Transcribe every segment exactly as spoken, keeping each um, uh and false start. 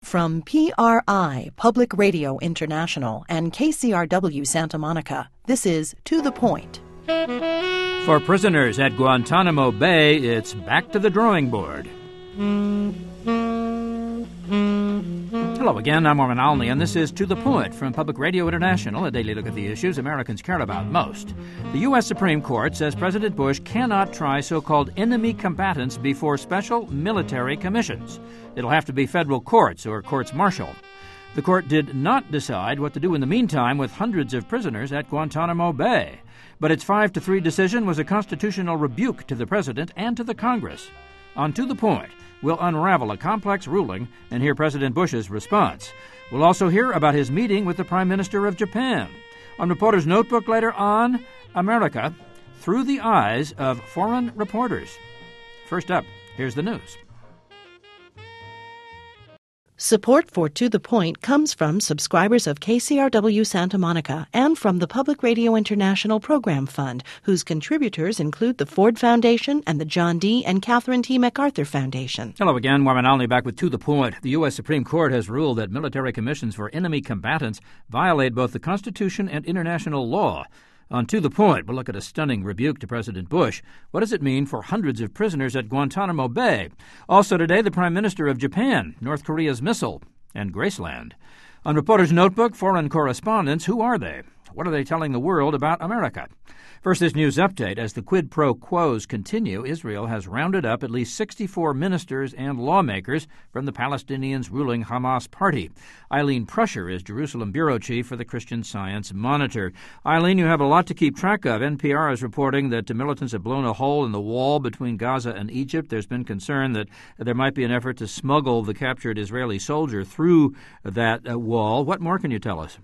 From P R I, Public Radio International, and K C R W Santa Monica, this is To the Point. For prisoners at Guantanamo Bay, it's back to the drawing board. Hello again, I'm Norman Alney, and this is To the Point from Public Radio International, a daily look at the issues Americans care about most. The U S Supreme Court says President Bush cannot try so-called enemy combatants before special military commissions. It'll have to be federal courts or courts martial. The court did not decide what to do in the meantime with hundreds of prisoners at Guantanamo Bay. But its five to three decision was a constitutional rebuke to the president and to the Congress. On To the Point, we'll unravel a complex ruling and hear President Bush's response. We'll also hear about his meeting with the Prime Minister of Japan. On Reporter's Notebook later on, America through the eyes of foreign reporters. First up, here's the news. Support for To the Point comes from subscribers of K C R W Santa Monica and from the Public Radio International Program Fund, whose contributors include the Ford Foundation and the John D. and Catherine T. MacArthur Foundation. Hello again, Norman Alney back with To the Point. The U S Supreme Court has ruled that military commissions for enemy combatants violate both the Constitution and international law. On To the Point, we'll look at a stunning rebuke to President Bush. What does it mean for hundreds of prisoners at Guantanamo Bay? Also today, the Prime Minister of Japan, North Korea's missile, and Graceland. On Reporter's Notebook, foreign correspondents, who are they? What are they telling the world about America? First, this news update. As the quid pro quos continue, Israel has rounded up at least sixty-four ministers and lawmakers from the Palestinians' ruling Hamas party. Eileen Prusher is Jerusalem bureau chief for the Christian Science Monitor. Eileen, you have a lot to keep track of. N P R is reporting that the militants have blown a hole in the wall between Gaza and Egypt. There's been concern that there might be an effort to smuggle the captured Israeli soldier through that uh, wall. What more can you tell us?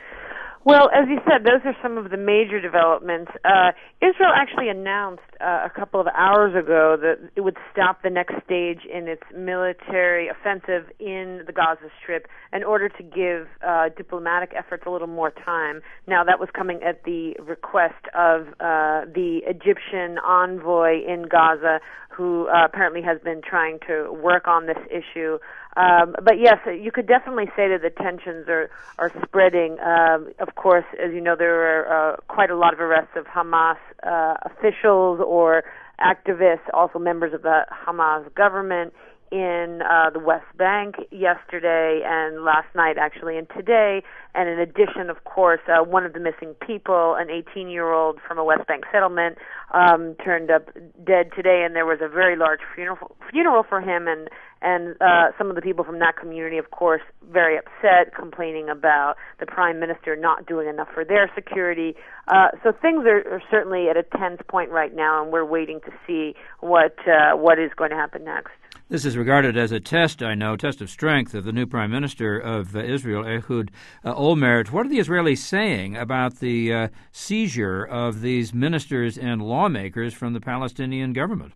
Well, as you said, those are some of the major developments. Uh, Israel actually announced uh, a couple of hours ago that it would stop the next stage in its military offensive in the Gaza Strip in order to give uh, diplomatic efforts a little more time. Now, that was coming at the request of uh, the Egyptian envoy in Gaza, who uh, apparently has been trying to work on this issue. Um, but yes, you could definitely say that the tensions are, are spreading. Um, of course, as you know, there are uh, quite a lot of arrests of Hamas uh, officials or activists, also members of the Hamas government in uh, the West Bank yesterday and last night, actually, and today. And in addition, of course, uh, one of the missing people, an eighteen-year-old from a West Bank settlement, um, turned up dead today, and there was a very large funeral funeral for him, and and uh, some of the people from that community, of course, very upset, complaining about the Prime Minister not doing enough for their security. Uh, so things are, are certainly at a tense point right now, and we're waiting to see what uh, what is going to happen next. This is regarded as a test, I know, test of strength of the new Prime Minister of uh, Israel, Ehud uh, Olmert. What are the Israelis saying about the uh, seizure of these ministers and lawmakers from the Palestinian government?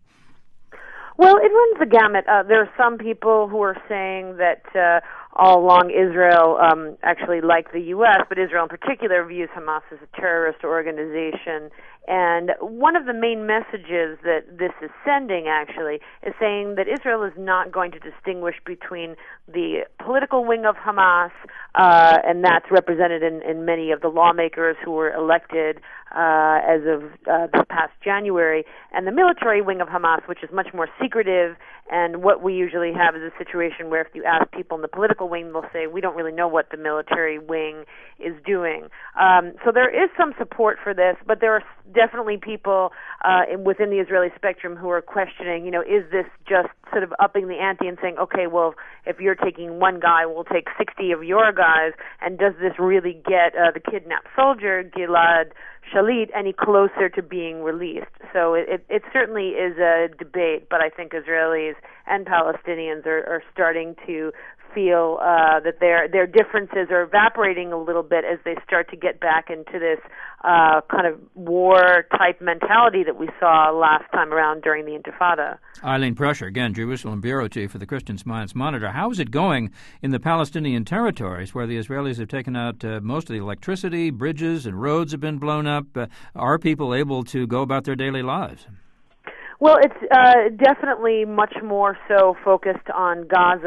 Well, it runs the gamut. Uh, there are some people who are saying that uh, all along Israel, um, actually like the U S, but Israel in particular, views Hamas as a terrorist organization. And one of the main messages that this is sending, actually, is saying that Israel is not going to distinguish between the political wing of Hamas, uh, and that's represented in, in many of the lawmakers who were elected uh, as of uh, this past January, and the military wing of Hamas, which is much more secretive. And what we usually have is a situation where if you ask people in the political wing, they'll say, we don't really know what the military wing is doing. Um, so there is some support for this, but there are definitely people uh, in, within the Israeli spectrum who are questioning, you know, is this just sort of upping the ante and saying, okay, well, if you're taking one guy, we'll take sixty of your guys, and does this really get uh, the kidnapped soldier, Gilad Shalit, any closer to being released? So it, it, it certainly is a debate, but I think Israelis and Palestinians are, are starting to feel uh, that their their differences are evaporating a little bit as they start to get back into this uh, kind of war-type mentality that we saw last time around during the Intifada. Eileen Prusher, again, Jerusalem bureau chief for the Christian Science Monitor. How is it going in the Palestinian territories where the Israelis have taken out uh, most of the electricity, bridges and roads have been blown up? Uh, are people able to go about their daily lives? Well, it's uh, definitely much more so focused on Gaza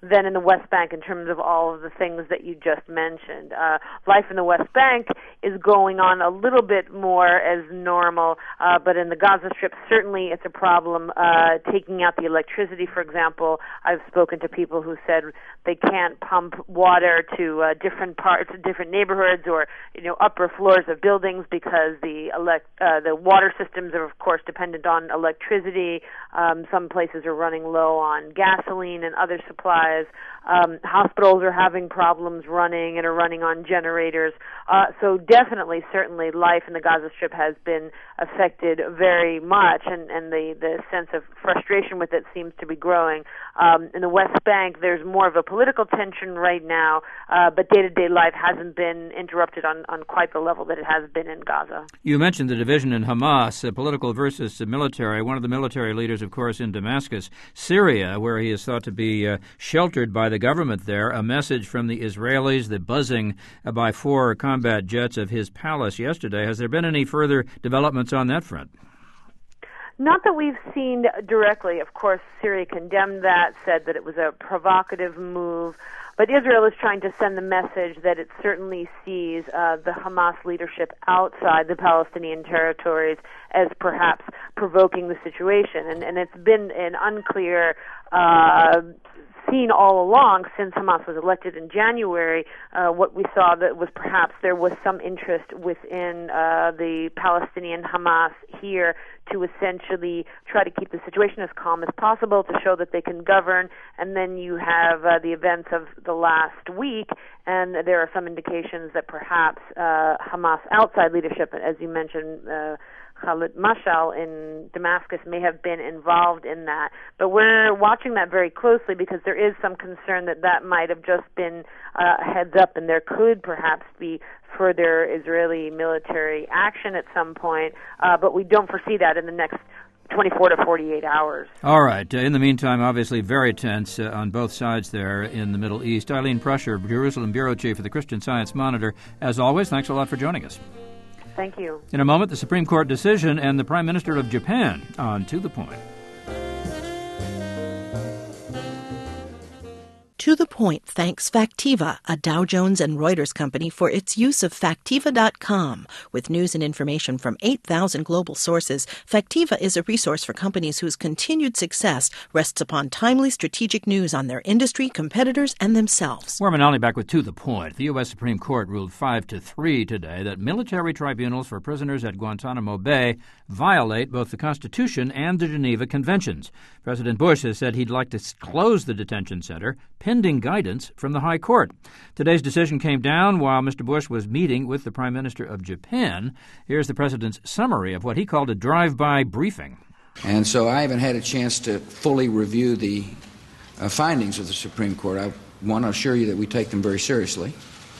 than in the West Bank in terms of all of the things that you just mentioned. Uh, life in the West Bank is going on a little bit more as normal, uh, but in the Gaza Strip, certainly it's a problem. Uh, taking out the electricity, for example, I've spoken to people who said they can't pump water to uh, different parts, different neighborhoods, or you know upper floors of buildings because the elect, uh, the water systems are, of course, dependent on electricity. Um, some places are running low on gasoline and other supplies. Um, hospitals are having problems running and are running on generators. Uh, so definitely, certainly, life in the Gaza Strip has been affected very much, and, and the, the sense of frustration with it seems to be growing. Um, in the West Bank, there's more of a political tension right now, uh, but day-to-day life hasn't been interrupted on, on quite the level that it has been in Gaza. You mentioned the division in Hamas, uh, political versus uh, military. One of the military leaders, of course, in Damascus, Syria, where he is thought to be uh, sheltered by the government there. A message from the Israelis, the buzzing uh, by four combat jets of his palace yesterday. Has there been any further developments on that front? Not that we've seen directly. Of course, Syria condemned that, said that it was a provocative move. But Israel is trying to send the message that it certainly sees uh, the Hamas leadership outside the Palestinian territories as perhaps provoking the situation. And, and it's been an unclear uh seen all along since Hamas was elected in January. Uh, what we saw that was perhaps there was some interest within uh, the Palestinian Hamas here to essentially try to keep the situation as calm as possible, to show that they can govern. And then you have uh, the events of the last week, and there are some indications that perhaps uh, Hamas outside leadership, as you mentioned, uh, Khalid Mashal in Damascus may have been involved in that. But we're watching that very closely because there is some concern that that might have just been uh, a heads up, and there could perhaps be further Israeli military action at some point. Uh, but we don't foresee that in the next twenty-four to forty-eight hours. All right. Uh, in the meantime, obviously very tense uh, on both sides there in the Middle East. Eileen Prusher, Jerusalem Bureau Chief of the Christian Science Monitor. As always, thanks a lot for joining us. Thank you. In a moment, the Supreme Court decision and the Prime Minister of Japan on To the Point. To the Point thanks Factiva, a Dow Jones and Reuters company, for its use of Factiva dot com. With news and information from eight thousand global sources, Factiva is a resource for companies whose continued success rests upon timely strategic news on their industry, competitors, and themselves. We're Manali back with To the Point. The U S. Supreme Court ruled five to three today that military tribunals for prisoners at Guantanamo Bay violate both the Constitution and the Geneva Conventions. President Bush has said he'd like to close the detention center pending guidance from the High Court. Today's decision came down while Mister Bush was meeting with the Prime Minister of Japan. Here's the president's summary of what he called a drive-by briefing. And so I haven't had a chance to fully review the uh, findings of the Supreme Court. I want to assure you that we take them very seriously.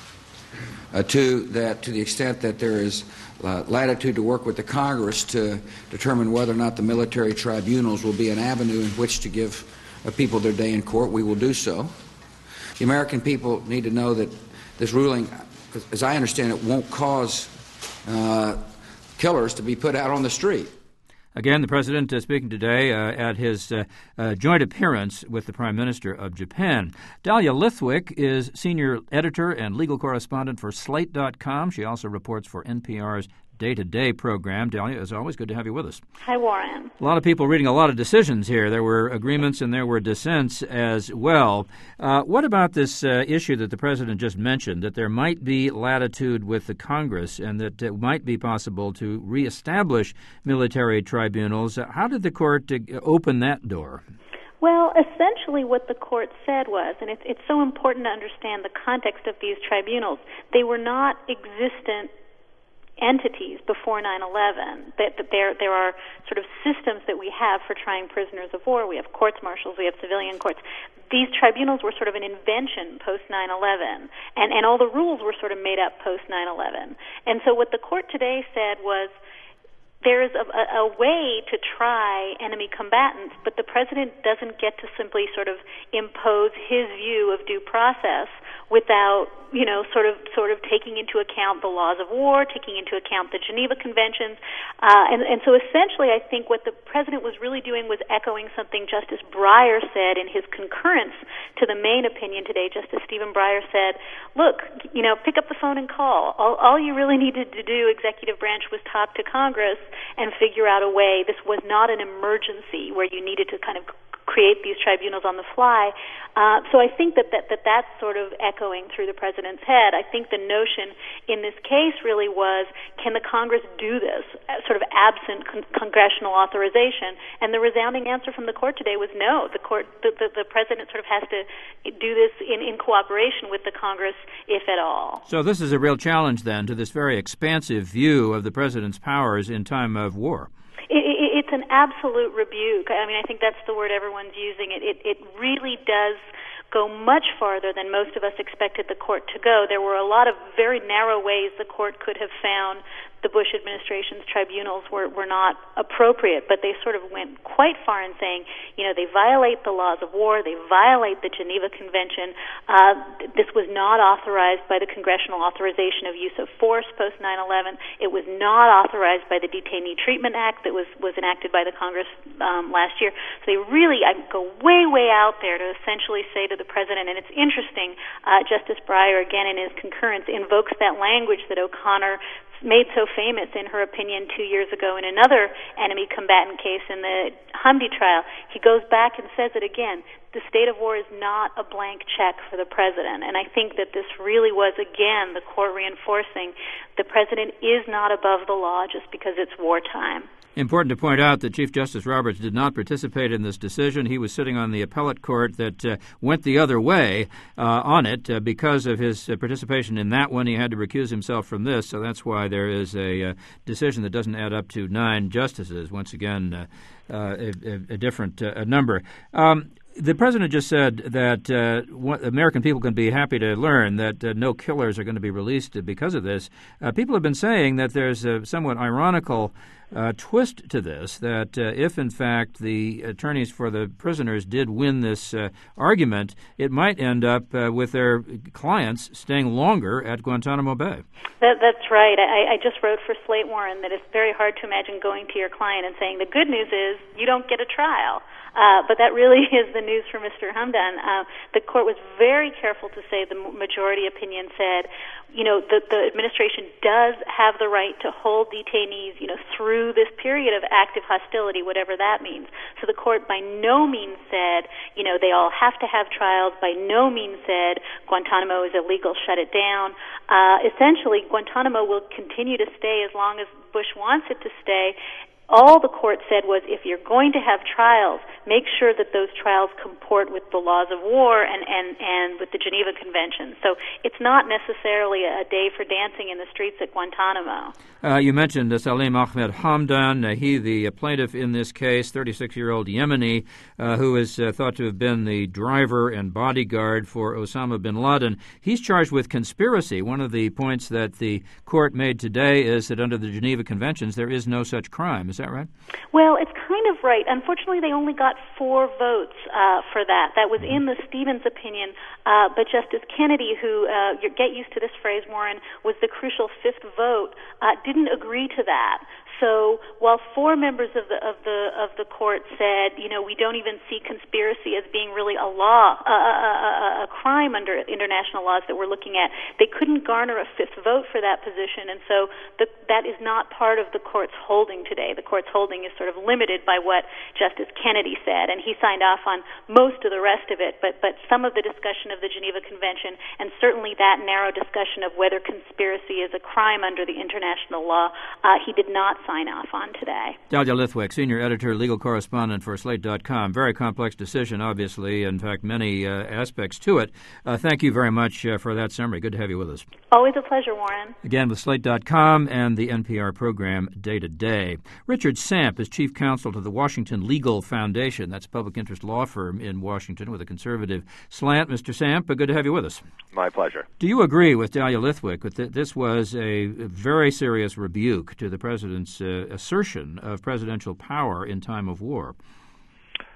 Uh, two, that to the extent that there is uh, latitude to work with the Congress to determine whether or not the military tribunals will be an avenue in which to give uh, people their day in court, we will do so. The American people need to know that this ruling, as I understand it, won't cause uh, killers to be put out on the street. Again, the president uh, speaking today uh, at his uh, uh, joint appearance with the Prime Minister of Japan. Dahlia Lithwick is senior editor and legal correspondent for Slate dot com. She also reports for N P R's Day-to-Day program. Dahlia, as always, good to have you with us. Hi, Warren. A lot of people reading a lot of decisions here. There were agreements and there were dissents as well. Uh, what about this uh, issue that the president just mentioned, that there might be latitude with the Congress and that it might be possible to reestablish military tribunals? How did the court uh, open that door? Well, essentially what the court said was, and it's, it's so important to understand the context of these tribunals, they were not existent entities before nine eleven. That, that there there are sort of systems that we have for trying prisoners of war. We have courts martials, we have civilian courts. These tribunals were sort of an invention post nine eleven, and, and all the rules were sort of made up post nine eleven. And so what the court today said was, there is a, a, a way to try enemy combatants, but the president doesn't get to simply sort of impose his view of due process without, you know, sort of sort of taking into account the laws of war, taking into account the Geneva Conventions. Uh, and, and so essentially I think what the president was really doing was echoing something Justice Breyer said in his concurrence to the main opinion today. Justice Stephen Breyer said, look, you know, pick up the phone and call. All, all you really needed to do, executive branch, was talk to Congress and figure out a way. This was not an emergency where you needed to kind of create these tribunals on the fly. Uh, so I think that, that, that that's sort of echoing through the president's head. I think the notion in this case really was, can the Congress do this, sort of absent con- congressional authorization? And the resounding answer from the court today was no. The court, the, the, the president sort of has to do this in, in cooperation with the Congress, if at all. So this is a real challenge, then, to this very expansive view of the president's powers in time of war. It, it, it's an absolute rebuke. I mean, I think that's the word everyone's using. It, it, it really does go much farther than most of us expected the court to go. There were a lot of very narrow ways the court could have found the Bush administration's tribunals were, were not appropriate, but they sort of went quite far in saying, you know, they violate the laws of war, they violate the Geneva Convention. Uh, this was not authorized by the congressional authorization of use of force post nine eleven. It was not authorized by the Detainee Treatment Act that was, was enacted by the Congress um, last year. So they really I go way, way out there to essentially say to the president, and it's interesting, uh, Justice Breyer, again in his concurrence, invokes that language that O'Connor made so famous in her opinion two years ago in another enemy combatant case in the Hamdi trial. He goes back and says it again. The state of war is not a blank check for the president. And I think that this really was, again, the court reinforcing the president is not above the law just because it's wartime. Important to point out that Chief Justice Roberts did not participate in this decision. He was sitting on the appellate court that uh, went the other way uh, on it. Uh, because of his uh, participation in that one, he had to recuse himself from this, so that's why there is a uh, decision that doesn't add up to nine justices. Once again, uh, uh, a, a different uh, number. Um, The president just said that uh, what American people can be happy to learn that uh, no killers are going to be released because of this. Uh, people have been saying that there's a somewhat ironical uh, twist to this, that uh, if, in fact, the attorneys for the prisoners did win this uh, argument, it might end up uh, with their clients staying longer at Guantanamo Bay. That, that's right. I, I just wrote for Slate Warren that it's very hard to imagine going to your client and saying, the good news is you don't get a trial. Uh, but that really is the news for Mister Hamdan. Uh, the court was very careful to say, the majority opinion said, you know, the, the administration does have the right to hold detainees, you know, through this period of active hostility, whatever that means. So the court by no means said, you know, they all have to have trials, by no means said Guantanamo is illegal, shut it down. Uh, essentially, Guantanamo will continue to stay as long as Bush wants it to stay. All the court said was, if you're going to have trials, make sure that those trials comport with the laws of war and, and, and with the Geneva Convention. So it's not necessarily a day for dancing in the streets at Guantanamo. Uh, you mentioned uh, Salim Ahmed Hamdan. Uh, he, the uh, plaintiff in this case, thirty-six-year-old Yemeni, uh, who is uh, thought to have been the driver and bodyguard for Osama bin Laden. He's charged with conspiracy. One of the points that the court made today is that under the Geneva Conventions, there is no such crime. Is that right? Well, it's kind of right. Unfortunately, they only got four votes uh, for that. That was in the Stevens opinion, uh, but Justice Kennedy, who, uh, you get used to this phrase, Warren, was the crucial fifth vote, uh, didn't agree to that. So while four members of the of the of the court said, you know, we don't even see conspiracy as being really a law, a, a, a crime under international laws that we're looking at, they couldn't garner a fifth vote for that position, and so the, that is not part of the court's holding today. The court's holding is sort of limited by what Justice Kennedy said, and he signed off on most of the rest of it. But but some of the discussion of the Geneva Convention, and certainly that narrow discussion of whether conspiracy is a crime under the international law, uh, he did not sign off on today. Dahlia Lithwick, senior editor, legal correspondent for Slate dot com. Very complex decision, obviously. In fact, many uh, aspects to it. Uh, thank you very much uh, for that summary. Good to have you with us. Always a pleasure, Warren. Again, with Slate dot com and the N P R program Day to Day. Richard Samp is chief counsel to the Washington Legal Foundation. That's a public interest law firm in Washington with a conservative slant. Mister Samp, good to have you with us. My pleasure. Do you agree with Dahlia Lithwick that this was a very serious rebuke to the president's uh, assertion of presidential power in time of war?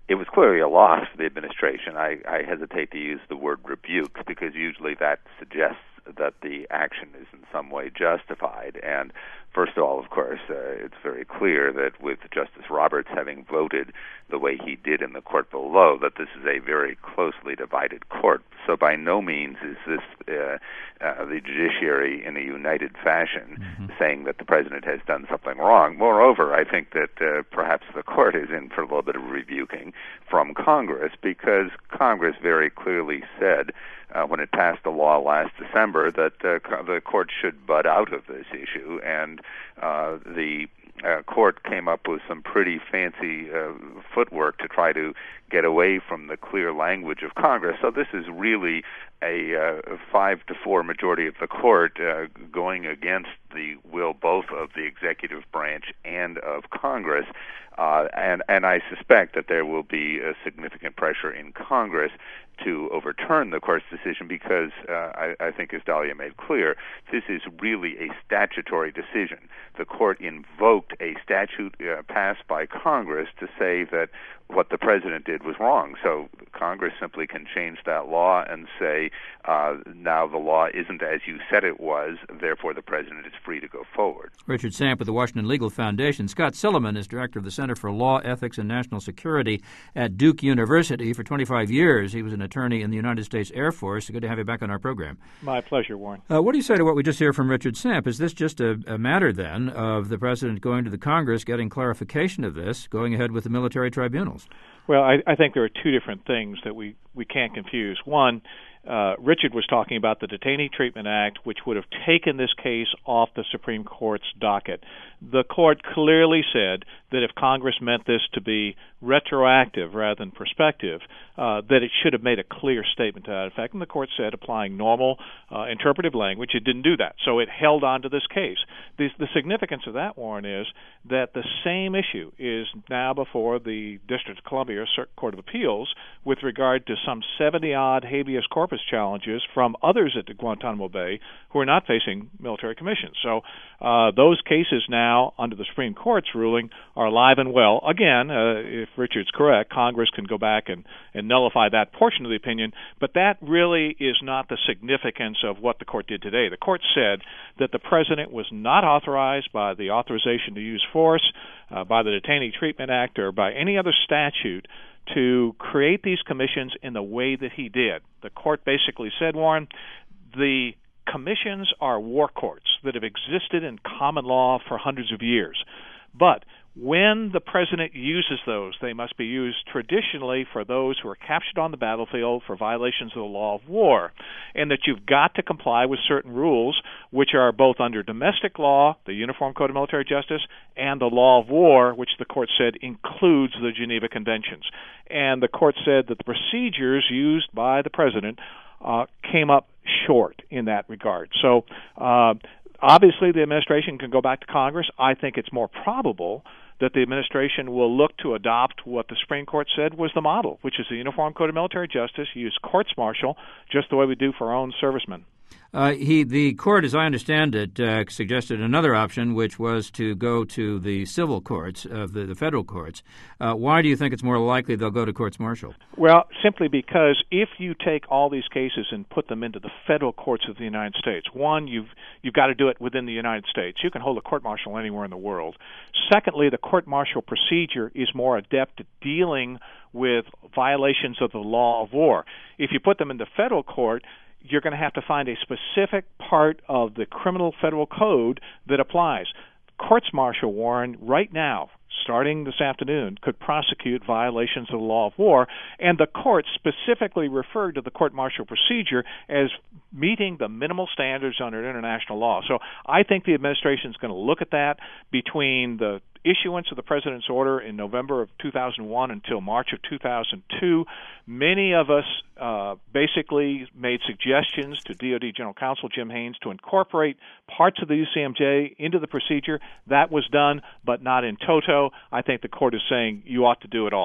it was clearly a loss for the administration. I, I hesitate to use the word rebuke because usually that suggests that the action is in some way justified. And first of all, of course, uh, it's very clear that with Justice Roberts having voted the way he did in the court below, that this is a very closely divided court. So by no means is this uh, uh, the judiciary in a united fashion mm-hmm. saying that the president has done something wrong. Moreover, I think that uh, perhaps the court is in for a little bit of rebuking from Congress, because Congress very clearly said uh, when it passed the law last December that uh, co- the court should butt out of this issue, and uh, the Uh, court came up with some pretty fancy uh, footwork to try to get away from the clear language of Congress. So this is really a uh, five to four majority of the court uh, going against the will both of the executive branch and of Congress. Uh, and, and I suspect that there will be a significant pressure in Congress to overturn the court's decision because uh, I, I think, as Dahlia made clear, this is really a statutory decision. The court invoked a statute uh, passed by Congress to say that what the president did was wrong. So Congress simply can change that law and say, uh, now the law isn't as you said it was, therefore the president is free to go forward. Richard Samp with the Washington Legal Foundation. Scott Silliman is director of the Center for Law, Ethics, and National Security at Duke University. For twenty-five years, he was an attorney in the United States Air Force. Good to have you back on our program. My pleasure, Warren. Uh, what do you say to what we just hear from Richard Samp? Is this just a, a matter, then, of the president going to the Congress, getting clarification of this, going ahead with the military tribunals? Well, I, I think there are two different things that we, we can't confuse. One, uh, Richard was talking about the Detainee Treatment Act, which would have taken this case off the Supreme Court's docket. The court clearly said that if Congress meant this to be retroactive rather than prospective, uh, that it should have made a clear statement to that effect. And the court said, applying normal uh, interpretive language, it didn't do that. So it held on to this case. The, the significance of that, Warren, is that the same issue is now before the District of Columbia Court of Appeals with regard to some seventy-odd habeas corpus challenges from others at the Guantanamo Bay who are not facing military commissions. So uh, those cases now, under the Supreme Court's ruling, are alive and well. Again, uh, if Richard's correct, Congress can go back and, and nullify that portion of the opinion, but that really is not the significance of what the court did today. The court said that the president was not authorized by the authorization to use force, uh, by the Detainee Treatment Act, or by any other statute to create these commissions in the way that he did. The court basically said, Warren, the commissions are war courts that have existed in common law for hundreds of years. But when the president uses those, they must be used traditionally for those who are captured on the battlefield for violations of the law of war, and that you've got to comply with certain rules, which are both under domestic law, the Uniform Code of Military Justice, and the law of war, which the court said includes the Geneva Conventions. And the court said that the procedures used by the president uh, came up short in that regard. So uh, obviously the administration can go back to Congress. I think it's more probable that the administration will look to adopt what the Supreme Court said was the model, which is the Uniform Code of Military Justice, use courts-martial just the way we do for our own servicemen. Uh, he, the court, as I understand it, uh, suggested another option, which was to go to the civil courts, of the, the federal courts. Uh, why do you think it's more likely they'll go to courts-martial? Well, simply because if you take all these cases and put them into the federal courts of the United States, one, you've you've got to do it within the United States. You can hold a court-martial anywhere in the world. Secondly, the court-martial procedure is more adept at dealing with violations of the law of war. If you put them in the federal court, you're going to have to find a specific part of the criminal federal code that applies. Courts-martial, Warren, right now, starting this afternoon, could prosecute violations of the law of war, and the court specifically referred to the court-martial procedure as meeting the minimal standards under international law. So I think the administration is going to look at that between the issuance of the president's order in November of two thousand one until March of two thousand two. Many of us uh, basically made suggestions to D O D General Counsel Jim Haynes to incorporate parts of the U C M J into the procedure. That was done, but not in toto. I think the court is saying you ought to do it all.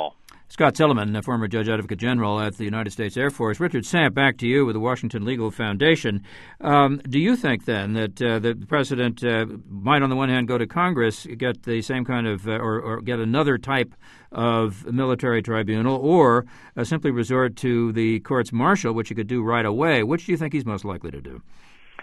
Scott Silliman, a former Judge Advocate General at the United States Air Force. Richard Samp, back to you with the Washington Legal Foundation. Um, do you think, then, that uh, the President uh, might, on the one hand, go to Congress, get the same kind of, uh, or, or get another type of military tribunal, or uh, simply resort to the courts martial, which he could do right away? Which do you think he's most likely to do?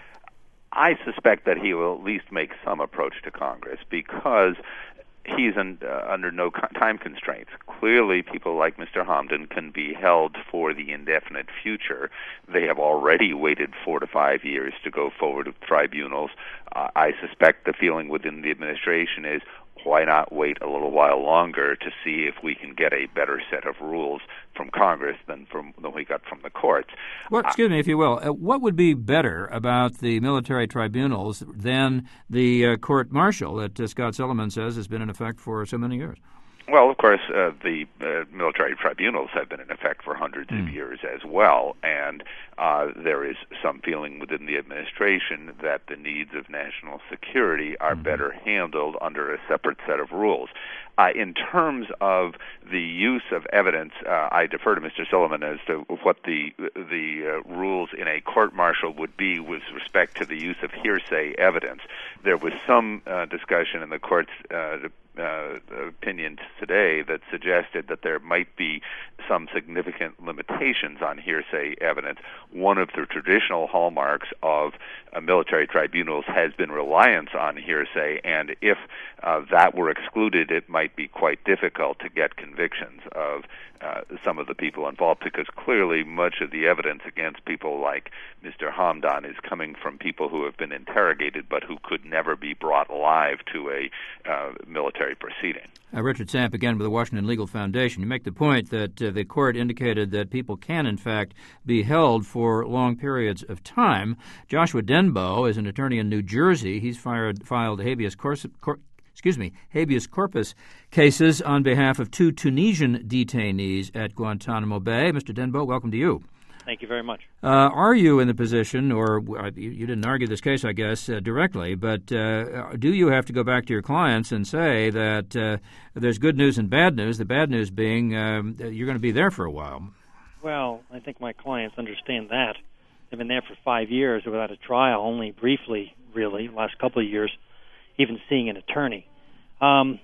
I suspect that he will at least make some approach to Congress because he's un, uh, under no co- time constraints. Clearly, people like Mister Hamdan can be held for the indefinite future. They have already waited four to five years to go forward with tribunals. Uh, I suspect the feeling within the administration is, why not wait a little while longer to see if we can get a better set of rules from Congress than from than we got from the courts? Well, excuse me, if you will. Uh, what would be better about the military tribunals than the uh, court-martial that uh, Scott Silliman says has been in effect for so many years? Well, of course, uh, the uh, military tribunals have been in effect for hundreds mm. of years as well, and uh, there is some feeling within the administration that the needs of national security are mm. better handled under a separate set of rules. Uh, in terms of the use of evidence, uh, I defer to Mister Silliman as to what the the uh, rules in a court-martial would be with respect to the use of hearsay evidence. There was some uh, discussion in the court's uh, uh, opinion today that suggested that there might be some significant limitations on hearsay evidence. One of the traditional hallmarks of uh, military tribunals has been reliance on hearsay, and if uh, that were excluded, it might be quite difficult to get convictions of uh, some of the people involved, because clearly much of the evidence against people like Mister Hamdan is coming from people who have been interrogated but who could never be brought alive to a uh, military proceeding. Uh, Richard Samp, again, with the Washington Legal Foundation. You make the point that uh, the court indicated that people can, in fact, be held for long periods of time. Joshua Denbo is an attorney in New Jersey. He's fired, filed habeas corpus, cor- excuse me, habeas corpus cases on behalf of two Tunisian detainees at Guantanamo Bay. Mister Denbo, welcome to you. Thank you very much. Uh, are you in the position, or uh, you, you didn't argue this case, I guess, uh, directly, but uh, do you have to go back to your clients and say that uh, there's good news and bad news, the bad news being um, you're going to be there for a while? Well, I think my clients understand that. They've been there for five years without a trial, only briefly, really, last couple of years, even seeing an attorney. Um,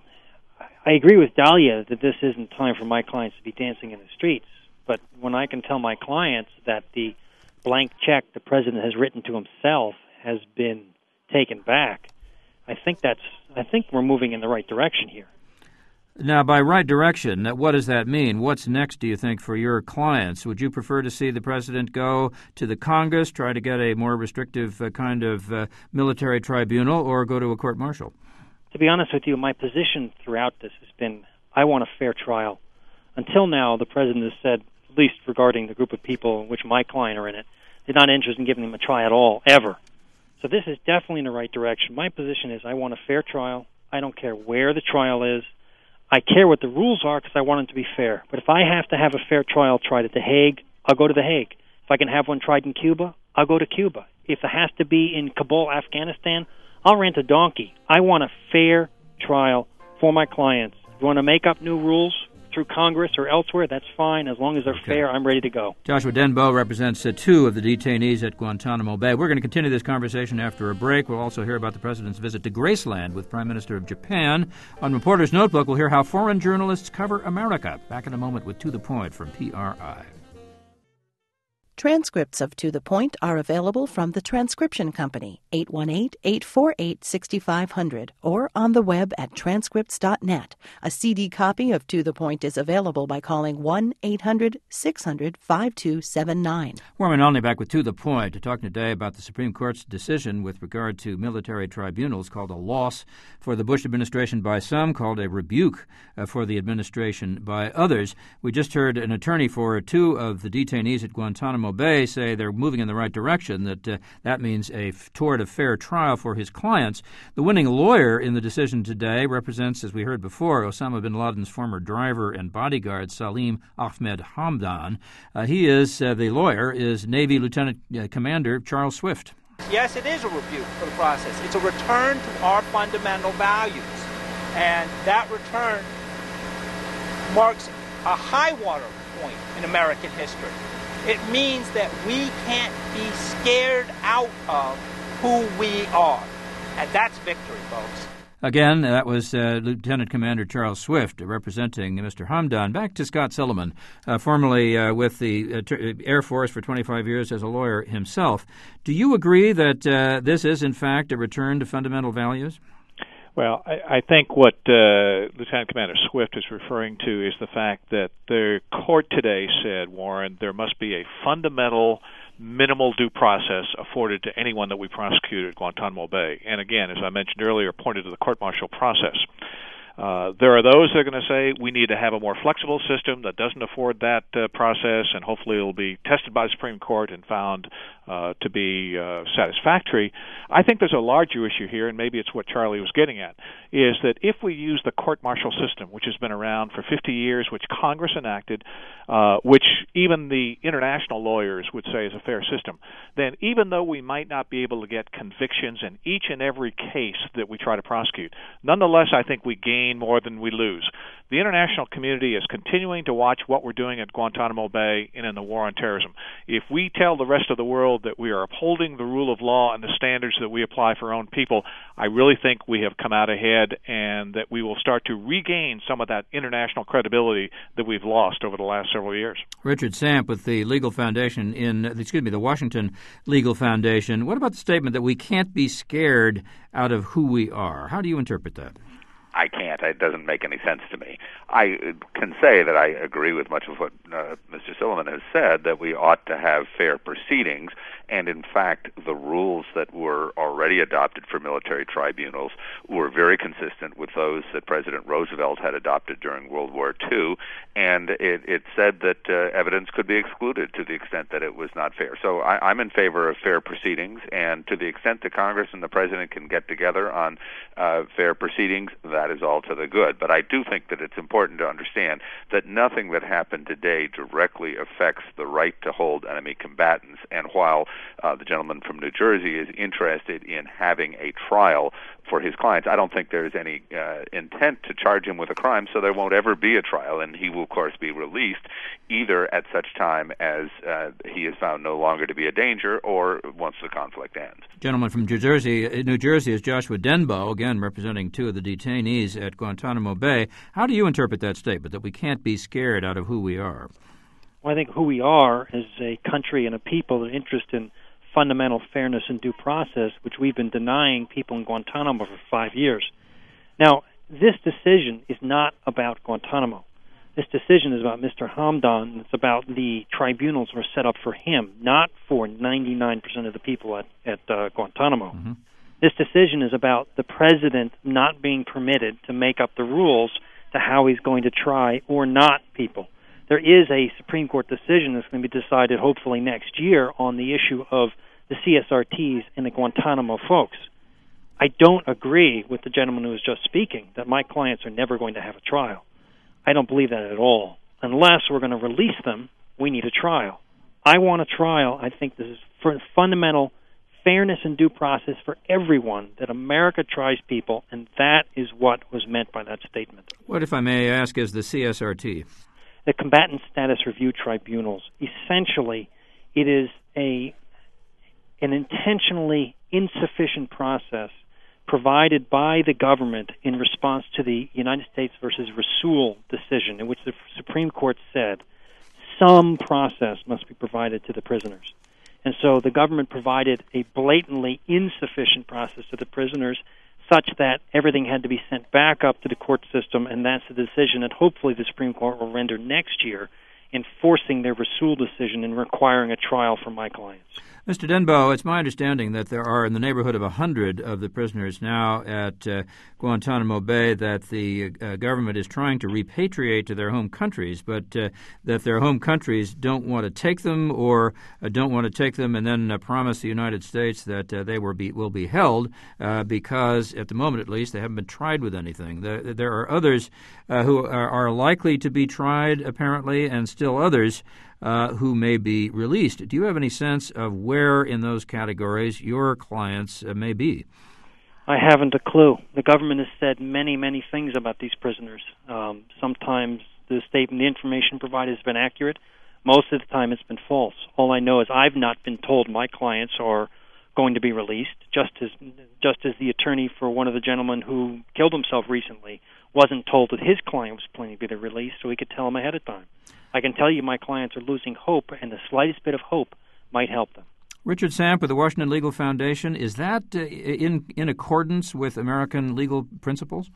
I agree with Dahlia that this isn't time for my clients to be dancing in the streets. But when I can tell my clients that the blank check the president has written to himself has been taken back, I think that's I think we're moving in the right direction here. Now, by right direction, what does that mean? What's next, do you think, for your clients? Would you prefer to see the president go to the Congress, try to get a more restrictive uh, kind of uh, military tribunal, or go to a court-martial? To be honest with you, my position throughout this has been I want a fair trial. Until now, the president has said, at least regarding the group of people in which my client are in it, they're not interested in giving them a try at all, ever. So this is definitely in the right direction. My position is I want a fair trial. I don't care where the trial is. I care what the rules are because I want it to be fair. But if I have to have a fair trial tried at The Hague, I'll go to The Hague. If I can have one tried in Cuba, I'll go to Cuba. If it has to be in Kabul, Afghanistan, I'll rent a donkey. I want a fair trial for my clients. If you want to make up new rules through Congress or elsewhere, that's fine. As long as they're okay. fair, I'm ready to go. Joshua Denbo represents uh, two of the detainees at Guantanamo Bay. We're going to continue this conversation after a break. We'll also hear about the president's visit to Graceland with Prime Minister of Japan. On Reporter's Notebook, we'll hear how foreign journalists cover America. Back in a moment with To the Point from P R I. Transcripts of To the Point are available from the Transcription Company, eight one eight, eight four eight, six five zero zero, or on the web at transcripts dot net. A C D copy of To the Point is available by calling one eight hundred, six hundred, five two seven nine. Warren Olney back with To the Point, talking today about the Supreme Court's decision with regard to military tribunals, called a loss for the Bush administration by some, called a rebuke uh, for the administration by others. We just heard an attorney for two of the detainees at Guantanamo Bay say they're moving in the right direction, that uh, that means a f- toward a fair trial for his clients. The winning lawyer in the decision today represents, as we heard before, Osama bin Laden's former driver and bodyguard, Salim Ahmed Hamdan. Uh, he is, uh, the lawyer is Navy Lieutenant uh, Commander Charles Swift. Yes, it is a rebuke for the process. It's a return to our fundamental values. And that return marks a high water point in American history. It means that we can't be scared out of who we are. And that's victory, folks. Again, that was uh, Lieutenant Commander Charles Swift representing Mister Hamdan. Back to Scott Silliman, uh, formerly uh, with the uh, ter- Air Force for twenty-five years as a lawyer himself. Do you agree that uh, this is, in fact, a return to fundamental values? Well, I, I think what uh, Lieutenant Commander Swift is referring to is the fact that the court today said, Warren, there must be a fundamental minimal due process afforded to anyone that we prosecute at Guantanamo Bay. And again, as I mentioned earlier, pointed to the court-martial process. Uh, there are those that are going to say we need to have a more flexible system that doesn't afford that uh, process, and hopefully it will be tested by the Supreme Court and found uh, to be uh, satisfactory. I think there's a larger issue here, and maybe it's what Charlie was getting at, is that if we use the court-martial system, which has been around for fifty years, which Congress enacted, uh, which even the international lawyers would say is a fair system, then even though we might not be able to get convictions in each and every case that we try to prosecute, nonetheless, I think we gain more than we lose. The international community is continuing to watch what we're doing at Guantanamo Bay and in the war on terrorism. If we tell the rest of the world that we are upholding the rule of law and the standards that we apply for our own people, I really think we have come out ahead, and that we will start to regain some of that international credibility that we've lost over the last several years. Richard Samp with the Legal Foundation in, excuse me, the Washington Legal Foundation. What about the statement that we can't be scared out of who we are? How do you interpret that? I can't. It doesn't make any sense to me. I can say that I agree with much of what uh, Mister Silliman has said, that we ought to have fair proceedings, and in fact, the rules that were already adopted for military tribunals were very consistent with those that President Roosevelt had adopted during World War Two, and it, it said that uh, evidence could be excluded to the extent that it was not fair. So I, I'm in favor of fair proceedings, and to the extent that Congress and the President can get together on uh, fair proceedings, that is all to the good. But I do think that it's important to understand that nothing that happened today directly affects the right to hold enemy combatants. And while uh, the gentleman from New Jersey is interested in having a trial for his clients, I don't think there's any uh, intent to charge him with a crime, so there won't ever be a trial, and he will, of course, be released either at such time as uh, he is found no longer to be a danger or once the conflict ends. Gentleman from New Jersey, New Jersey is Joshua Denbo, again representing two of the detainees at Guantanamo Bay. How do you interpret that statement, that we can't be scared out of who we are? Well, I think who we are is a country and a people that are interested in fundamental fairness and due process, which we've been denying people in Guantanamo for five years. Now, this decision is not about Guantanamo. This decision is about Mister Hamdan. It's about the tribunals were set up for him, not for ninety-nine percent of the people at, at uh, Guantanamo. Mm-hmm. This decision is about the president not being permitted to make up the rules to how he's going to try or not people. There is a Supreme Court decision that's going to be decided hopefully next year on the issue of the C S R Ts and the Guantanamo folks. I don't agree with the gentleman who was just speaking that my clients are never going to have a trial. I don't believe that at all. Unless we're going to release them, we need a trial. I want a trial. I think this is for fundamental fairness and due process for everyone, that America tries people, and that is what was meant by that statement. What, if I may ask, is the C S R T? The Combatant Status Review Tribunals. Essentially, it is a an intentionally insufficient process provided by the government in response to the United States versus Rasul decision, in which the Supreme Court said some process must be provided to the prisoners. And so the government provided a blatantly insufficient process to the prisoners, such that everything had to be sent back up to the court system, and that's the decision that hopefully the Supreme Court will render next year, enforcing their Rasul decision and requiring a trial for my clients. Mister Denbo, it's my understanding that there are in the neighborhood of one hundred of the prisoners now at uh, Guantanamo Bay that the uh, government is trying to repatriate to their home countries, but uh, that their home countries don't want to take them or uh, don't want to take them and then uh, promise the United States that uh, they will be, will be held uh, because, at the moment at least, they haven't been tried with anything. There, there are others uh, who are, are likely to be tried, apparently, and still others Uh, who may be released. Do you have any sense of where in those categories your clients uh, may be? I haven't a clue. The government has said many, many things about these prisoners. Um, sometimes the statement, the information provided has been accurate. Most of the time it's been false. All I know is I've not been told my clients are going to be released, just as just as the attorney for one of the gentlemen who killed himself recently wasn't told that his client was planning to be released, so he could tell him ahead of time. I can tell you my clients are losing hope, and the slightest bit of hope might help them. Richard Samp with the Washington Legal Foundation, is that uh, in in accordance with American legal principles?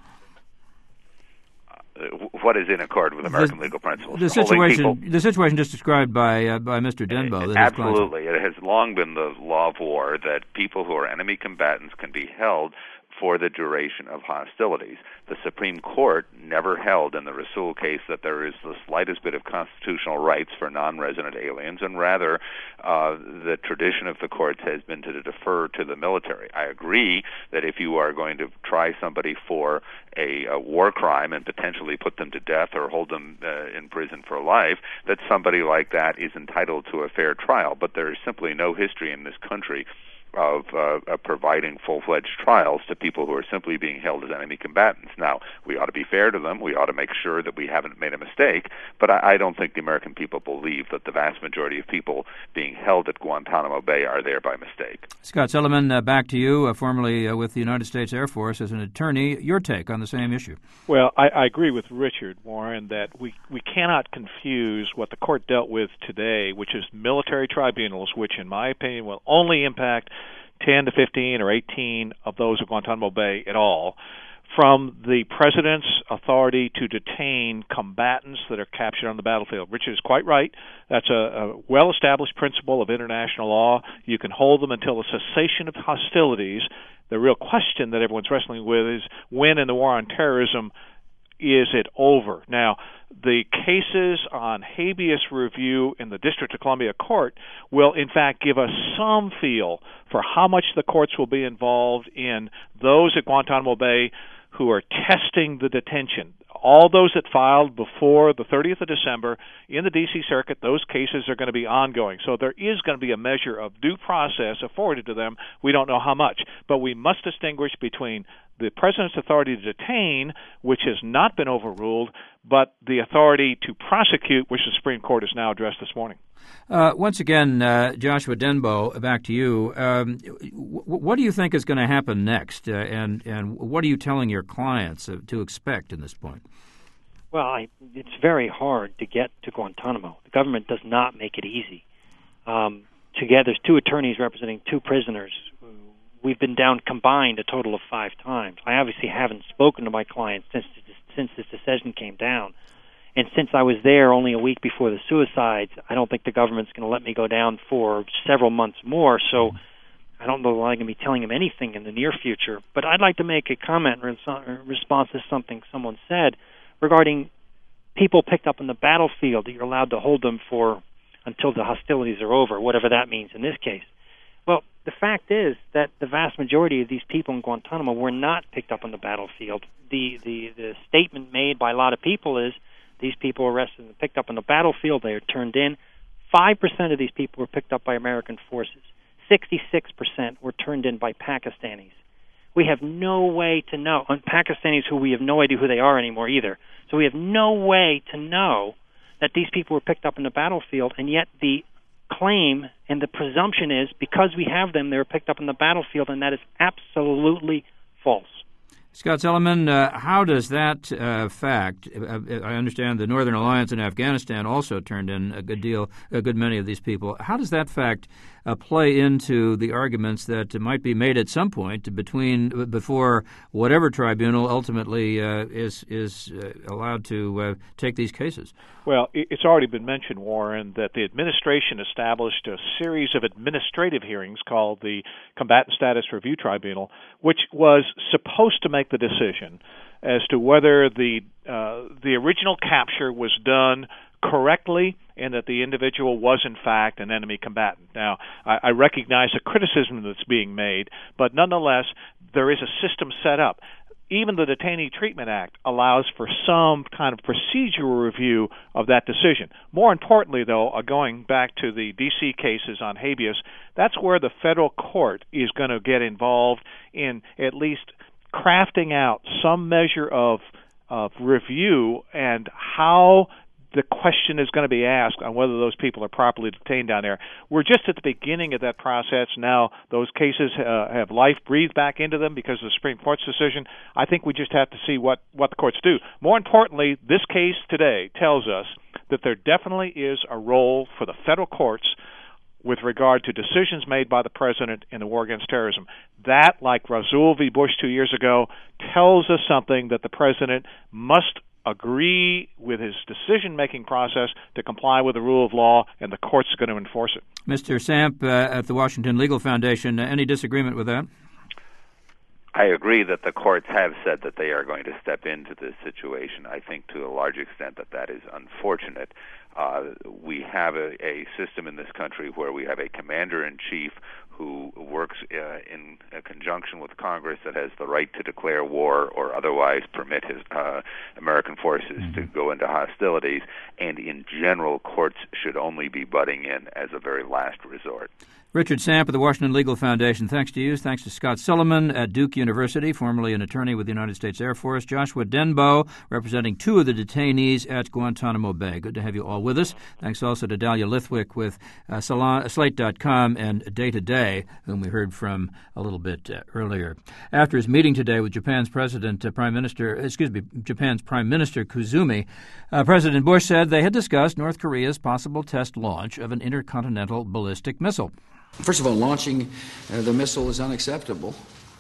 Uh, what is in accord with American the, legal principles? The situation, people, the situation just described by uh, by Mister Denbo. Absolutely, it has long been the law of war that people who are enemy combatants can be held for the duration of hostilities. The Supreme Court never held in the Rasul case that there is the slightest bit of constitutional rights for non-resident aliens, and rather uh, the tradition of the courts has been to defer to the military. I agree that if you are going to try somebody for a, a war crime and potentially put them to death or hold them uh, in prison for life, that somebody like that is entitled to a fair trial. But there is simply no history in this country of uh, uh, providing full-fledged trials to people who are simply being held as enemy combatants. Now, we ought to be fair to them. We ought to make sure that we haven't made a mistake, but I, I don't think the American people believe that the vast majority of people being held at Guantanamo Bay are there by mistake. Scott Silliman, uh, back to you, uh, formerly uh, with the United States Air Force as an attorney. Your take on the same issue? Well, I, I agree with Richard, Warren, that we, we cannot confuse what the court dealt with today, which is military tribunals, which in my opinion will only impact ten to fifteen or eighteen of those at Guantanamo Bay at all, from the president's authority to detain combatants that are captured on the battlefield. Richard is quite right. That's a, a well-established principle of international law. You can hold them until the cessation of hostilities. The real question that everyone's wrestling with is when in the war on terrorism is it over? Now, the cases on habeas review in the District of Columbia Court will, in fact, give us some feel for how much the courts will be involved in those at Guantanamo Bay who are testing the detention. All those that filed before the thirtieth of December in the D C Circuit, those cases are going to be ongoing. So there is going to be a measure of due process afforded to them. We don't know how much. But we must distinguish between the president's authority to detain, which has not been overruled, but the authority to prosecute, which the Supreme Court has now addressed this morning. Uh, once again, uh, Joshua Denbo, back to you. Um, w- what do you think is going to happen next, uh, and, and what are you telling your clients uh, to expect in this point? Well, I, it's very hard to get to Guantanamo. The government does not make it easy. Um, together, there's two attorneys representing two prisoners. We've been down combined a total of five times. I obviously haven't spoken to my clients since since this decision came down. And since I was there only a week before the suicides, I don't think the government's going to let me go down for several months more. So I don't know that I'm going to be telling them anything in the near future. But I'd like to make a comment in response to something someone said regarding people picked up on the battlefield, that you're allowed to hold them for until the hostilities are over, whatever that means in this case. Well, the fact is that the vast majority of these people in Guantanamo were not picked up on the battlefield. The, the, the statement made by a lot of people is these people were arrested and picked up on the battlefield. They are turned in. Five percent of these people were picked up by American forces. Sixty-six percent were turned in by Pakistanis. We have no way to know. And Pakistanis who we have no idea who they are anymore either. So we have no way to know that these people were picked up in the battlefield, and yet the claim and the presumption is because we have them, they were picked up in the battlefield, and that is absolutely false. Scott Silliman, uh, how does that uh, fact, uh, I understand the Northern Alliance in Afghanistan also turned in a good deal, a good many of these people. How does that fact uh, play into the arguments that might be made at some point between before whatever tribunal ultimately uh, is is uh, allowed to uh, take these cases? Well, it's already been mentioned, Warren, that the administration established a series of administrative hearings called the Combatant Status Review Tribunal, which was supposed to make the decision as to whether the uh, the original capture was done correctly and that the individual was in fact an enemy combatant. Now, I, I recognize the criticism that's being made, but nonetheless, there is a system set up. Even the Detainee Treatment Act allows for some kind of procedural review of that decision. More importantly, though, uh, going back to the D C cases on habeas, that's where the federal court is going to get involved in at least crafting out some measure of of review and how the question is going to be asked on whether those people are properly detained down there. We're just at the beginning of that process now. Those cases uh, have life breathed back into them because of the Supreme Court's decision. I think we just have to see what, what the courts do. More importantly, this case today tells us that there definitely is a role for the federal courts with regard to decisions made by the president in the war against terrorism. That, like Rasul v. Bush two years ago, tells us something that the president must agree with his decision-making process to comply with the rule of law, and the courts are going to enforce it. Mister Samp uh, at the Washington Legal Foundation, uh, any disagreement with that? I agree that the courts have said that they are going to step into this situation. I think to a large extent that that is unfortunate. Uh, we have a, a system in this country where we have a commander-in-chief who works uh, in a conjunction with Congress that has the right to declare war or otherwise permit his uh, American forces mm-hmm. to go into hostilities, and in general, courts should only be butting in as a very last resort. Richard Samp of the Washington Legal Foundation, thanks to you. Thanks to Scott Silliman at Duke University, formerly an attorney with the United States Air Force. Joshua Denbo, representing two of the detainees at Guantanamo Bay. Good to have you all with us. Thanks also to Dahlia Lithwick with uh, Slate dot com and Day to Day, whom we heard from a little bit uh, earlier. After his meeting today with Japan's President, uh, Prime Minister, excuse me, Japan's Prime Minister Koizumi, uh, President Bush said they had discussed North Korea's possible test launch of an intercontinental ballistic missile. First of all, launching uh, the missile is unacceptable.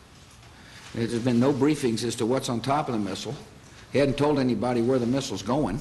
There's been no briefings as to what's on top of the missile. He hadn't told anybody where the missile's going.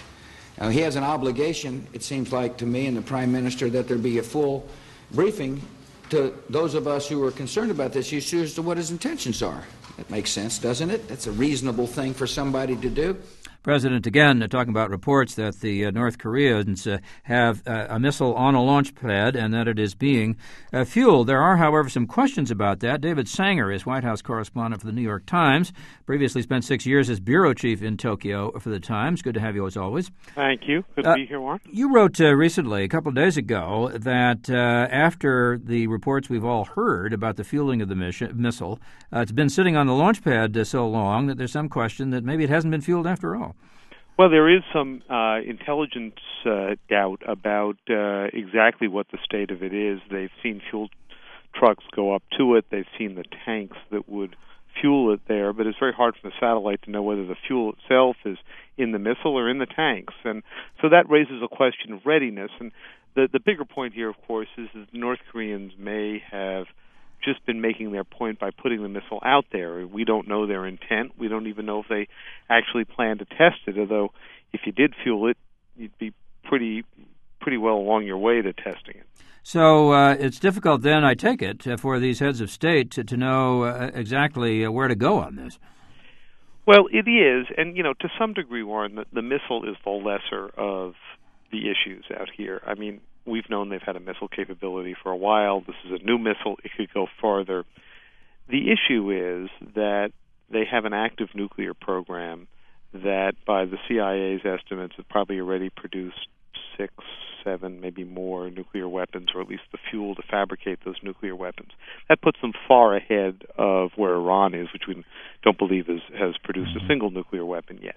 Uh, he has an obligation, it seems like to me and the Prime Minister, that there be a full briefing to those of us who are concerned about this issue as to what his intentions are. That makes sense, doesn't it? That's a reasonable thing for somebody to do. President, again, uh, talking about reports that the uh, North Koreans uh, have uh, a missile on a launch pad and that it is being uh, fueled. There are, however, some questions about that. David Sanger is White House correspondent for the New York Times, previously spent six years as bureau chief in Tokyo for the Times. Good to have you as always. Thank you. Good uh, to be here, Warren. You wrote uh, recently, a couple of days ago, that uh, after the reports we've all heard about the fueling of the mission, missile, uh, it's been sitting on the launch pad uh, so long that there's some question that maybe it hasn't been fueled after all. Well, there is some uh, intelligence uh, doubt about uh, exactly what the state of it is. They've seen fuel trucks go up to it. They've seen the tanks that would fuel it there, but it's very hard from the satellite to know whether the fuel itself is in the missile or in the tanks. And so that raises a question of readiness. And the, the bigger point here, of course, is that the North Koreans may have just been making their point by putting the missile out there. We don't know their intent. We don't even know if they actually plan to test it, although if you did fuel it, you'd be pretty pretty well along your way to testing it. So uh, it's difficult then, I take it, uh, for these heads of state to, to know uh, exactly uh, where to go on this. Well, it is, and, you know, to some degree, Warren, the, the missile is the lesser of the issues out here. I mean, we've known they've had a missile capability for a while. This is a new missile. It could go farther. The issue is that they have an active nuclear program that, by the C I A's estimates, have probably already produced six, seven, maybe more nuclear weapons, or at least the fuel to fabricate those nuclear weapons. That puts them far ahead of where Iran is, which we don't believe is, has produced a single nuclear weapon yet.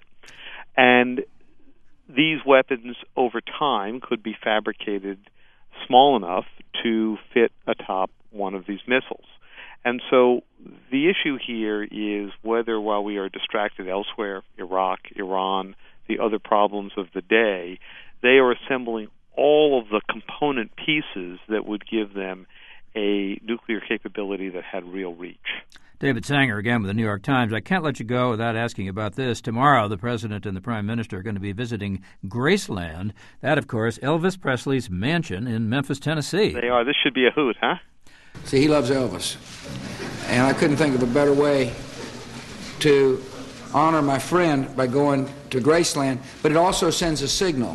And these weapons, over time, could be fabricated small enough to fit atop one of these missiles. And so the issue here is whether, while we are distracted elsewhere, Iraq, Iran, the other problems of the day, they are assembling all of the component pieces that would give them a nuclear capability that had real reach. David Sanger, again, with the New York Times. I can't let you go without asking about this. Tomorrow, the President and the Prime Minister are going to be visiting Graceland. That, of course, Elvis Presley's mansion in Memphis, Tennessee. They are. This should be a hoot, huh? See, he loves Elvis. And I couldn't think of a better way to honor my friend by going to Graceland, but it also sends a signal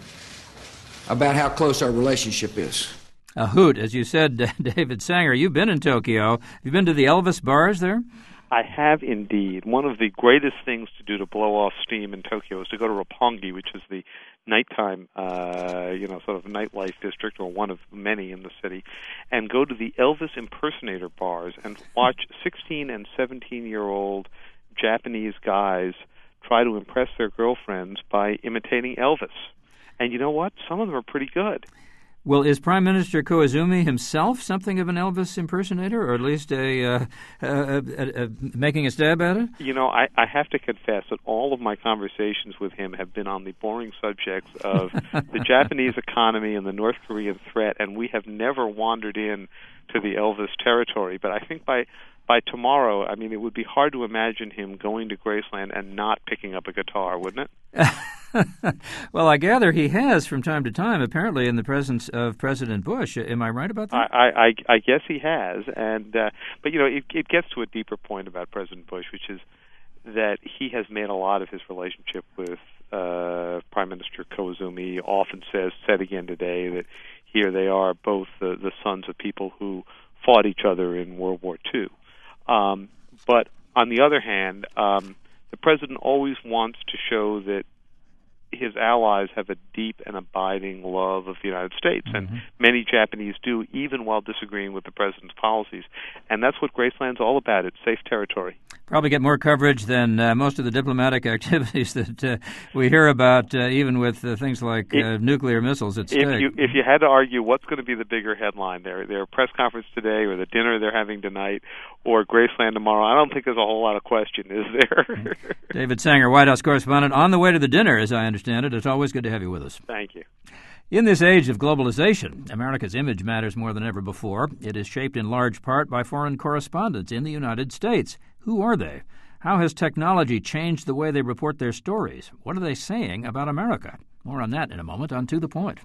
about how close our relationship is. A hoot, as you said, David Sanger. You've been in Tokyo. Have you been to the Elvis bars there? I have indeed. One of the greatest things to do to blow off steam in Tokyo is to go to Roppongi, which is the nighttime, uh, you know, sort of nightlife district, or one of many in the city, and go to the Elvis impersonator bars and watch sixteen and seventeen-year-old Japanese guys try to impress their girlfriends by imitating Elvis. And you know what? Some of them are pretty good. Well, is Prime Minister Koizumi himself something of an Elvis impersonator, or at least a, uh, a, a, a making a stab at it? You know, I, I have to confess that all of my conversations with him have been on the boring subjects of the Japanese economy and the North Korean threat, and we have never wandered in to the Elvis territory. But I think by by tomorrow, I mean, it would be hard to imagine him going to Graceland and not picking up a guitar, wouldn't it? Well, I gather he has from time to time, apparently in the presence of President Bush. Am I right about that? I, I, I guess he has, and uh, but you know, it, it gets to a deeper point about President Bush, which is that he has made a lot of his relationship with uh, Prime Minister Koizumi. He often says, said again today, that here they are, both the, the sons of people who fought each other in World War Two. Um, but on the other hand, um, the president always wants to show that his allies have a deep and abiding love of the United States, and mm-hmm. many Japanese do, even while disagreeing with the president's policies. And that's what Graceland's all about. It's safe territory. Probably get more coverage than uh, most of the diplomatic activities that uh, we hear about, uh, even with uh, things like uh, if, nuclear missiles at stake. If you, if you had to argue what's going to be the bigger headline, their, their press conference today or the dinner they're having tonight or Graceland tomorrow, I don't think there's a whole lot of question, is there? David Sanger, White House correspondent, on the way to the dinner, as I understand it. It's always good to have you with us. Thank you. In this age of globalization, America's image matters more than ever before. It is shaped in large part by foreign correspondents in the United States. Who are they? How has technology changed the way they report their stories? What are they saying about America? More on that in a moment on To the Point.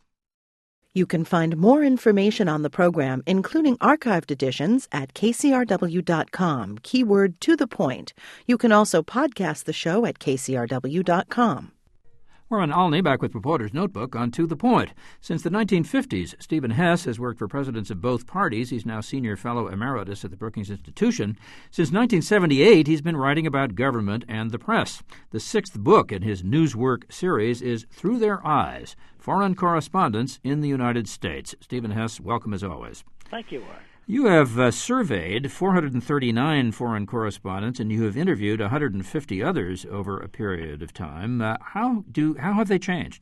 You can find more information on the program, including archived editions, at k c r w dot com, keyword To the Point. You can also podcast the show at k c r w dot com. Warren Olney back with Reporter's Notebook on To the Point. Since the nineteen fifties, Stephen Hess has worked for presidents of both parties. He's now Senior Fellow Emeritus at the Brookings Institution. Since nineteen seventy-eight, he's been writing about government and the press. The sixth book in his Newswork series is Through Their Eyes, Foreign Correspondents in the United States. Stephen Hess, welcome as always. Thank you, Warren. You have uh, surveyed four hundred thirty-nine foreign correspondents, and you have interviewed one hundred fifty others over a period of time. Uh, how do how have they changed?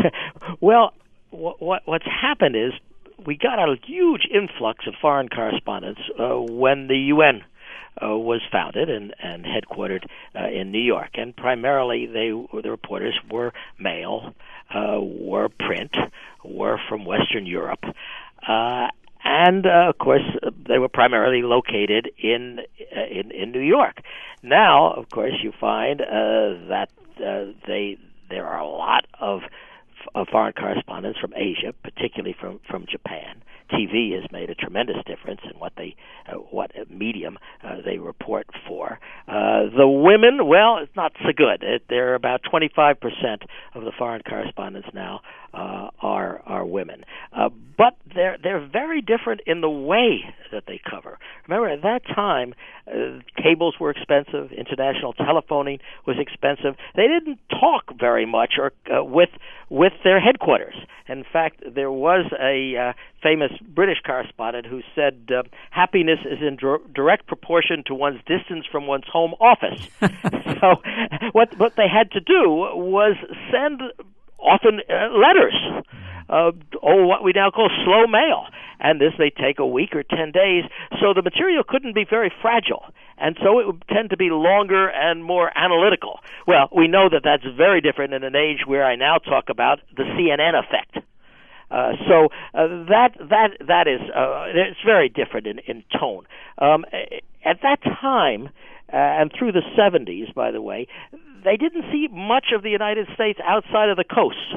Well, what what's happened is we got a huge influx of foreign correspondents uh, when the U N uh, was founded and, and headquartered uh, in New York, and primarily they the reporters were male, uh, were print, were from Western Europe. Uh, And, uh, of course, they were primarily located in, uh, in in New York. Now, of course, you find uh, that uh, they there are a lot of, of foreign correspondents from Asia, particularly from, from Japan. T V has made a tremendous difference in what they uh, what medium uh, they report for. Uh, the women, well, it's not so good. It, they're about twenty-five percent of the foreign correspondents now uh, are are women. Uh, but they're they're very different in the way that they cover. Remember, at that time, uh, cables were expensive. International telephoning was expensive. They didn't talk very much or uh, with with their headquarters. In fact, there was a uh, famous British correspondent who said uh, happiness is in dr- direct proportion to one's distance from one's home office. So what what they had to do was send often uh, letters, uh, or what we now call slow mail. And this may take a week or ten days, so the material couldn't be very fragile. And so it would tend to be longer and more analytical. Well, we know that that's very different in an age where I now talk about the C N N effect. Uh, so uh, that that that is uh, it's very different in, in tone. Um, at that time, uh, and through the seventies, by the way, they didn't see much of the United States outside of the coast,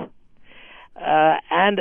uh, and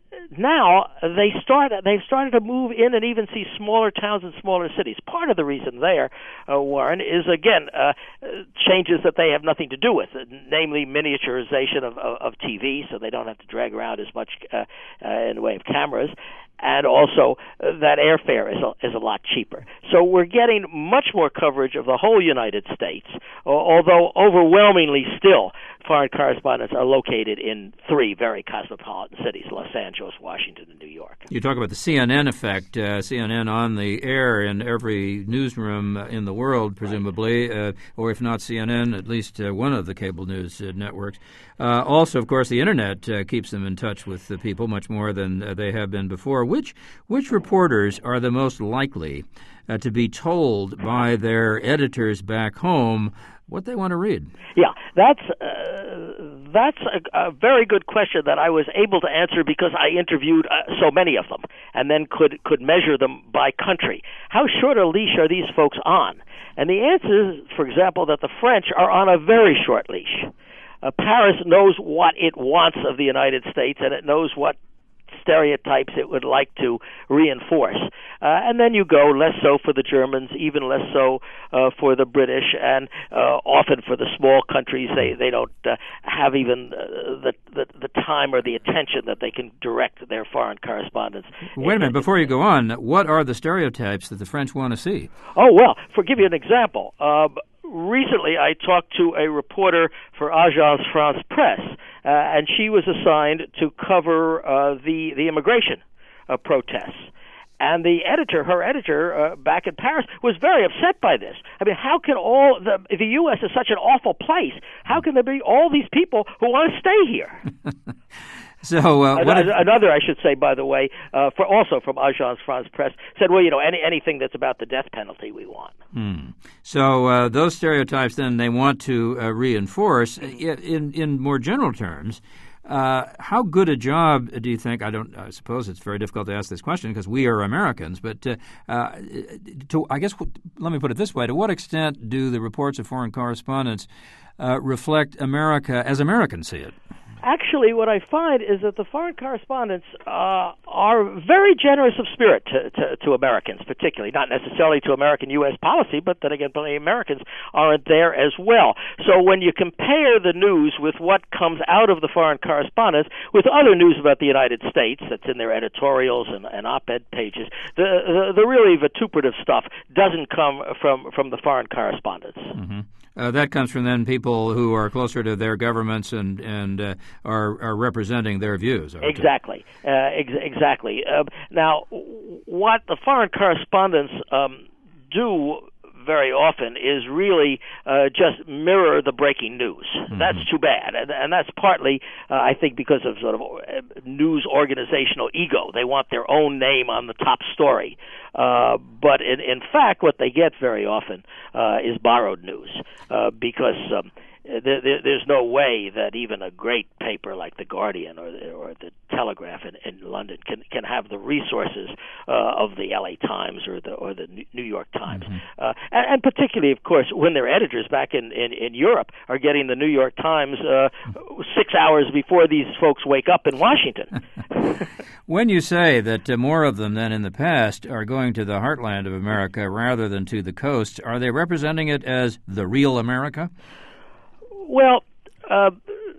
now they start they've started to move in and even see smaller towns and smaller cities. Part of the reason there, uh, Warren, is again uh, changes that they have nothing to do with, namely miniaturization of, of, of T V, so they don't have to drag around as much uh, uh, in the way of cameras, and also uh, that airfare is a, is a lot cheaper. So we're getting much more coverage of the whole United States, although overwhelmingly still foreign correspondents are located in three very cosmopolitan cities, Los Angeles, Washington, and New York. You talk about the C N N effect, uh, C N N on the air in every newsroom in the world, presumably, right. uh, or if not C N N, at least uh, one of the cable news uh, networks. Uh, also, of course, the Internet uh, keeps them in touch with the people much more than uh, they have been before. Which, which reporters are the most likely uh, to be told by their editors back home what they want to read? Yeah, that's uh, that's a, a very good question that I was able to answer because I interviewed uh, so many of them and then could could measure them by country. How short a leash are these folks on? And the answer is, for example, that the French are on a very short leash. Uh, Paris knows what it wants of the United States, and it knows what stereotypes it would like to reinforce. Uh, and then you go less so for the Germans, even less so uh, for the British, and uh, often for the small countries. They they don't uh, have even uh, the, the the time or the attention that they can direct their foreign correspondence. Wait a minute, before you go on, what are the stereotypes that the French want to see? Oh, well, for give you an example, uh, recently I talked to a reporter for Agence France Presse, uh, and she was assigned to cover uh, the, the immigration uh, protests. And the editor, her editor uh, back in Paris, was very upset by this. I mean, how can all the the U S is such an awful place? How can there be all these people who want to stay here? So uh, what another, another, I should say, by the way, uh, for also from Agence France Presse, said, well, you know, any anything that's about the death penalty, we want. Hmm. So uh, those stereotypes, then, they want to uh, reinforce. In in more general terms, uh, how good a job do you think? I don't. I suppose it's very difficult to ask this question because we are Americans. But uh, uh, to I guess let me put it this way: to what extent do the reports of foreign correspondents uh, reflect America as Americans see it? Actually, what I find is that the foreign correspondents uh, are very generous of spirit to, to, to Americans, particularly, not necessarily to American U S policy, but then again, plenty of Americans aren't there as well. So when you compare the news with what comes out of the foreign correspondents with other news about the United States that's in their editorials and, and op-ed pages, the, the, the really vituperative stuff doesn't come from, from the foreign correspondents. Mm-hmm. Uh, that comes from then people who are closer to their governments and and uh, are are representing their views. Exactly, uh, ex- exactly. Uh, now, what the foreign correspondents um, do very often is really uh, just mirror the breaking news. Mm-hmm. That's too bad, and, and that's partly, uh, I think, because of sort of news organizational ego. They want their own name on the top story. Uh, but in, in fact, what they get very often uh, is borrowed news uh, because um, there, there, there's no way that even a great paper like The Guardian or the, or the Telegraph in, in London can can have the resources uh, of the L A Times or the or the New York Times, mm-hmm. uh, and, and particularly, of course, when their editors back in, in, in Europe are getting the New York Times uh, six hours before these folks wake up in Washington. When you say that uh, more of them than in the past are going to the heartland of America rather than to the coast, are they representing it as the real America? Well, uh,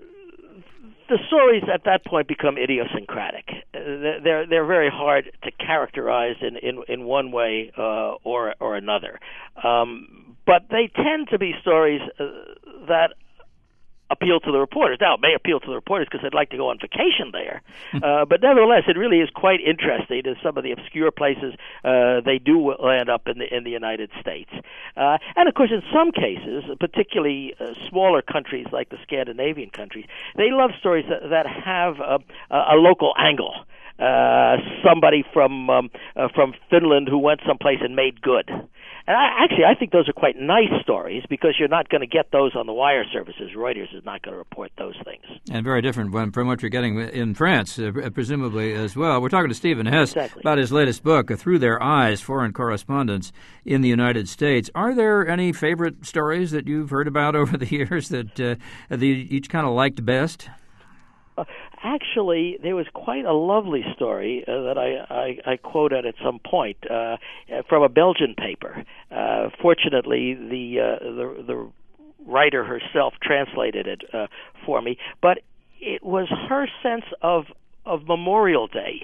the stories at that point become idiosyncratic. Uh, they're they're very hard to characterize in in, in one way uh, or or another, um, but they tend to be stories uh, that appeal to the reporters. Now, it may appeal to the reporters because they'd like to go on vacation there, uh, but nevertheless, it really is quite interesting in some of the obscure places uh, they do land up in the in the United States. Uh, and of course, in some cases, particularly uh, smaller countries like the Scandinavian countries, they love stories that, that have a, a local angle. Uh, somebody from um, uh, from Finland who went someplace and made good. And I, actually, I think those are quite nice stories because you're not going to get those on the wire services. Reuters is not going to report those things. And very different from what you're getting in France, uh, presumably, as well. We're talking to Stephen Hess exactly. about his latest book, Through Their Eyes, Foreign Correspondents in the United States. Are there any favorite stories that you've heard about over the years that uh, the, each kind of liked best? Uh, actually, there was quite a lovely story uh, that I, I, I quoted at some point uh, from a Belgian paper. Uh, fortunately, the, uh, the the writer herself translated it uh, for me, but it was her sense of of Memorial Day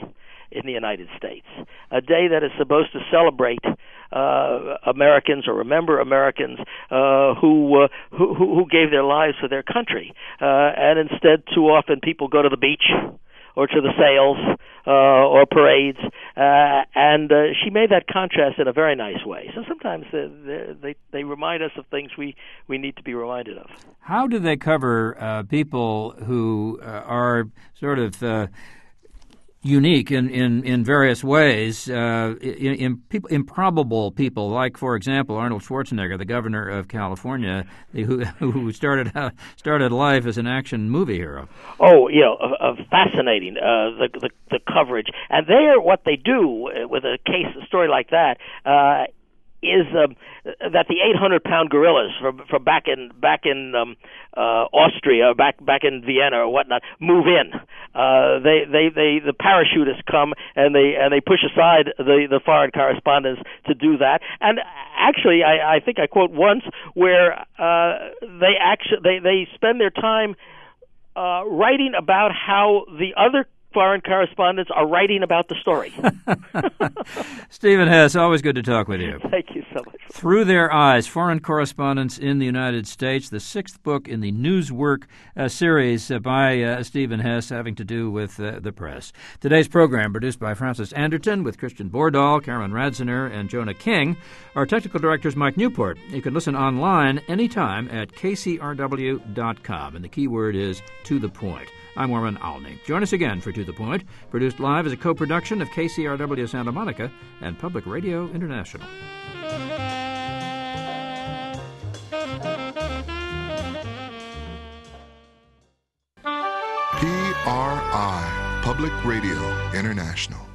in the United States, a day that is supposed to celebrate uh, Americans or remember Americans uh, who, uh, who who gave their lives for their country, uh, and instead, too often people go to the beach or to the sales uh, or parades, uh, and uh, she made that contrast in a very nice way. So sometimes they they, they remind us of things we, we need to be reminded of. How do they cover uh, people who uh, are sort of uh, unique in, in, in various ways, uh, in, in people, improbable people, like, for example, Arnold Schwarzenegger, the governor of California, who who started uh, started life as an action movie hero? Oh, you know, uh, uh, fascinating, uh, the, the the coverage. And there, what they do with a case, a story like that, uh, is um, that the eight hundred pound gorillas from from back in back in um, uh, Austria, back back in Vienna or whatnot, move in. Uh, they they they the parachutists come and they and they push aside the the foreign correspondents to do that. And actually, I, I think I quote once where uh, they actually they they spend their time uh, writing about how the other foreign correspondents are writing about the story. Stephen Hess, always good to talk with you. Thank you so much. Through Their Eyes, Foreign Correspondents in the United States, the sixth book in the Newswork uh, series uh, by uh, Stephen Hess, having to do with uh, the press. Today's program produced by Francis Anderton with Christian Bordahl, Karen Radziner, and Jonah King. Our technical director is Mike Newport. You can listen online anytime at k c r w dot com, and the key word is To The Point. I'm Warren Alney. Join us again for To The Point, produced live as a co-production of K C R W Santa Monica and Public Radio International. P R I, Public Radio International.